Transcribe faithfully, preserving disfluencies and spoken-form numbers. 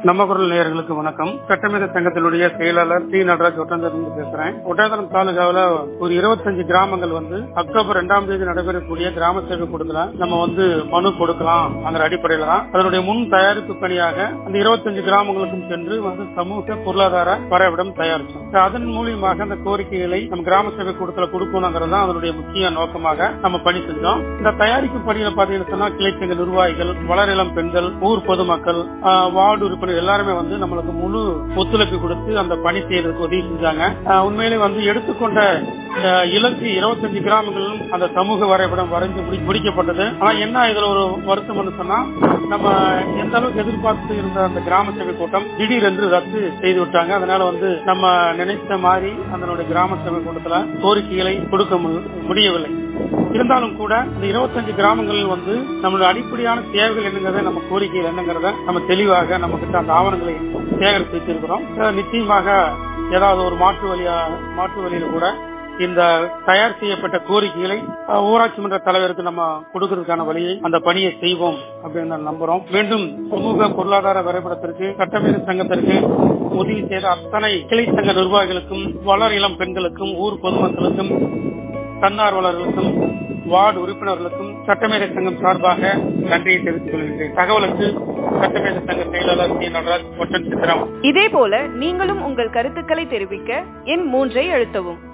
நம்ம குரல் நேயர்களுக்கு வணக்கம். சட்டமேத சங்கத்தினுடைய செயலாளர் டி நடராஜ் ஒட்டந்தரிலிருந்து பேசுறேன். ஒட்டந்தரம் தாலுகாவில் ஒரு இருபத்தஞ்சு கிராமங்கள் வந்து அக்டோபர் இரண்டாம் தேதி நடைபெறக்கூடிய கிராம சேவை கூட்டத்துல நம்ம வந்து மனு கொடுக்கலாம் அந்த அடிப்படையில தான் அதனுடைய முன் தயாரிப்பு பணியாக அந்த இருபத்தஞ்சு கிராமங்களுக்கும் சென்று வந்து சமூக பொருளாதார வரைபடம் தயாரிச்சோம். அதன் மூலியமாக அந்த கோரிக்கைகளை நம்ம கிராம சேவை கூட்டத்துல கொடுக்கணுங்கிறது தான் அதனுடைய முக்கிய நோக்கமாக நம்ம பணி செஞ்சோம். இந்த தயாரிப்பு பணியில பாத்தீங்கன்னா சொன்னா கிளைச்சங்க நிர்வாகிகள், வளரிளம் பெண்கள், ஊர் பொதுமக்கள், வார்டு உறுப்பினர் எல்லாருமே வந்து நம்மளுக்கு முழு ஒத்துழைப்பு கொடுத்து அந்த பணி செய்யறதுக்கு உதவி செஞ்சாங்க. உண்மையிலே வந்து எடுத்துக்கொண்ட இலக்கு இருபத்தஞ்சு கிராமங்களிலும் அந்த சமூக வரைபடம் வரைஞ்சு முடிக்கப்பட்டது. ஆனா என்ன இதுல ஒரு வருத்தம் சொன்னா நம்ம எந்த அளவுக்கு எதிர்பார்த்து இருந்த அந்த கிராம சபை கூட்டம் திடீரென்று ரத்து செய்து விட்டாங்க. அதனால வந்து நம்ம நினைத்த மாதிரி அதனுடைய கிராம சபை கூட்டத்துல கோரிக்கைகளை கொடுக்க முடியவில்லை. இருந்தாலும் கூட இந்த இருபத்தஞ்சு கிராமங்களில் வந்து நம்மளுடைய அடிப்படையான தேவைகள் என்னங்கிறத நம்ம கோரிக்கைகள் என்னங்கிறத நம்ம தெளிவாக நம்ம கிட்ட அந்த ஆவணங்களை சேகரித்து வச்சிருக்கிறோம். நிச்சயமாக ஏதாவது ஒரு மாற்று வழியா மாற்று வழியில கூட இந்த தயார் செய்யப்பட்ட கோரிக்கைகளை ஊராட்சி மன்ற தலைவருக்கு நம்ம கொடுக்கறதுக்கான வழியை அந்த பணியை செய்வோம் அப்படின்னு நான் நம்புறோம். மீண்டும் சமூக பொருளாதார வரைபடத்திற்கு சட்டமேத சங்கத்திற்கு உதவி செய்த அத்தனை கிளை சங்க நிர்வாகிகளுக்கும், வளர் இளம் பெண்களுக்கும், ஊர் பொதுமக்களுக்கும், தன்னார்வலர்களுக்கும், வார்டு உறுப்பினர்களுக்கும் சட்டமேத சங்கம் சார்பாக நன்றியை தெரிவித்துக் கொள்கிறேன். தகவலுக்கு சட்டமேத சங்க செயலாளர் டி நடராஜ் ஒட்டன் சித்திரம். இதே போல நீங்களும் உங்கள் கருத்துக்களை தெரிவிக்க எண் மூன்றை அழுத்தவும்.